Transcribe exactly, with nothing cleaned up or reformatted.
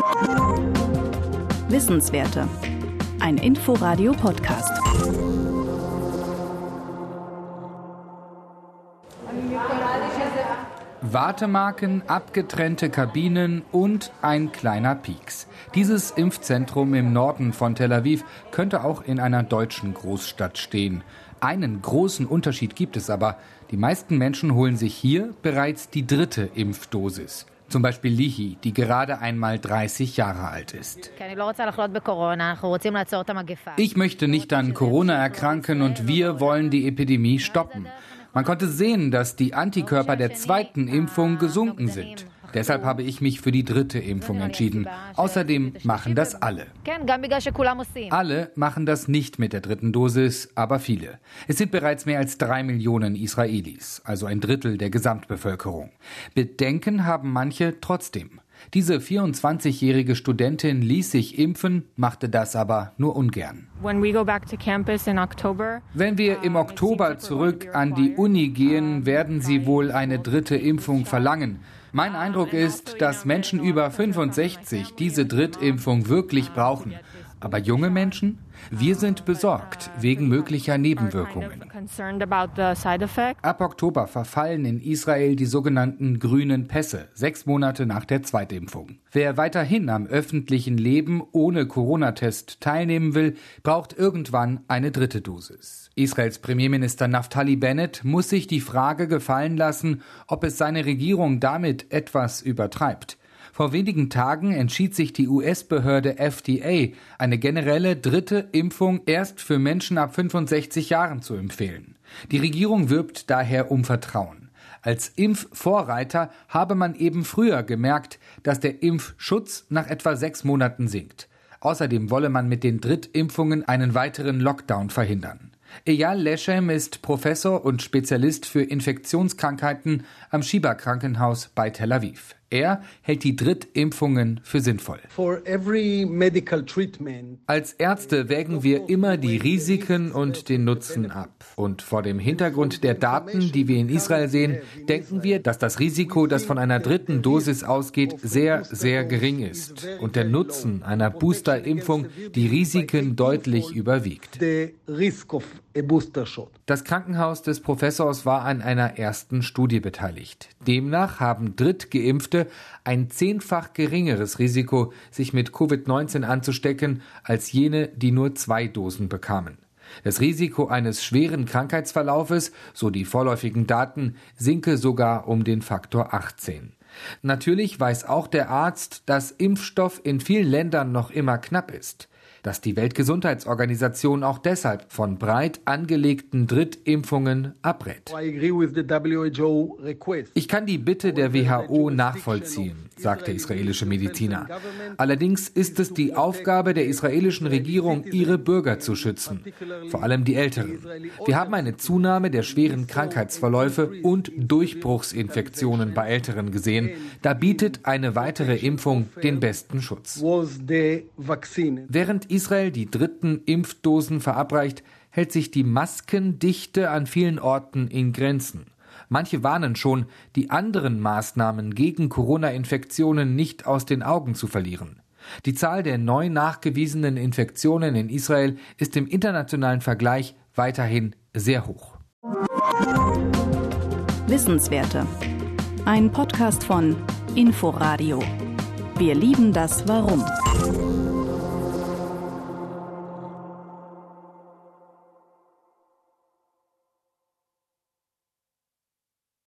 Wissenswerte. Ein Inforadio-Podcast. Wartemarken, abgetrennte Kabinen und ein kleiner Pieks. Dieses Impfzentrum im Norden von Tel Aviv könnte auch in einer deutschen Großstadt stehen. Einen großen Unterschied gibt es aber. Die meisten Menschen holen sich hier bereits die dritte Impfdosis. Zum Beispiel Lihi, die gerade einmal dreißig Jahre alt ist. Ich möchte nicht an Corona erkranken und wir wollen die Epidemie stoppen. Man konnte sehen, dass die Antikörper der zweiten Impfung gesunken sind. Deshalb habe ich mich für die dritte Impfung entschieden. Außerdem machen das alle. Alle machen das nicht mit der dritten Dosis, aber viele. Es sind bereits mehr als drei Millionen Israelis, also ein Drittel der Gesamtbevölkerung. Bedenken haben manche trotzdem. Diese vierundzwanzigjährige Studentin ließ sich impfen, machte das aber nur ungern. Wenn wir im Oktober zurück an die Uni gehen, werden sie wohl eine dritte Impfung verlangen. Mein Eindruck ist, dass Menschen über fünfundsechzig diese Drittimpfung wirklich brauchen. Aber junge Menschen? Wir sind besorgt wegen möglicher Nebenwirkungen. Ab Oktober verfallen in Israel die sogenannten grünen Pässe, sechs Monate nach der Zweitimpfung. Wer weiterhin am öffentlichen Leben ohne Corona-Test teilnehmen will, braucht irgendwann eine dritte Dosis. Israels Premierminister Naftali Bennett muss sich die Frage gefallen lassen, ob es seine Regierung damit etwas übertreibt. Vor wenigen Tagen entschied sich die U S-Behörde F D A, eine generelle dritte Impfung erst für Menschen ab fünfundsechzig Jahren zu empfehlen. Die Regierung wirbt daher um Vertrauen. Als Impfvorreiter habe man eben früher gemerkt, dass der Impfschutz nach etwa sechs Monaten sinkt. Außerdem wolle man mit den Drittimpfungen einen weiteren Lockdown verhindern. Eyal Leshem ist Professor und Spezialist für Infektionskrankheiten am Shiba-Krankenhaus bei Tel Aviv. Er hält die Drittimpfungen für sinnvoll. Als Ärzte wägen wir immer die Risiken und den Nutzen ab. Und vor dem Hintergrund der Daten, die wir in Israel sehen, denken wir, dass das Risiko, das von einer dritten Dosis ausgeht, sehr, sehr gering ist. Und der Nutzen einer Boosterimpfung die Risiken deutlich überwiegt. Das Krankenhaus des Professors war an einer ersten Studie beteiligt. Demnach haben Drittgeimpfte ein zehnfach geringeres Risiko, sich mit Covid neunzehn anzustecken, als jene, die nur zwei Dosen bekamen. Das Risiko eines schweren Krankheitsverlaufes, so die vorläufigen Daten, sinke sogar um den Faktor achtzehn. Natürlich weiß auch der Arzt, dass Impfstoff in vielen Ländern noch immer knapp ist. Dass die Weltgesundheitsorganisation auch deshalb von breit angelegten Drittimpfungen abrät. Ich kann die Bitte der W H O nachvollziehen, sagt der israelische Mediziner. Allerdings ist es die Aufgabe der israelischen Regierung, ihre Bürger zu schützen, vor allem die Älteren. Wir haben eine Zunahme der schweren Krankheitsverläufe und Durchbruchsinfektionen bei Älteren gesehen. Da bietet eine weitere Impfung den besten Schutz. Während Israel die dritten Impfdosen verabreicht, hält sich die Maskendichte an vielen Orten in Grenzen. Manche warnen schon, die anderen Maßnahmen gegen Corona-Infektionen nicht aus den Augen zu verlieren. Die Zahl der neu nachgewiesenen Infektionen in Israel ist im internationalen Vergleich weiterhin sehr hoch. Wissenswerte. Ein Podcast von Inforadio. Wir lieben das Warum.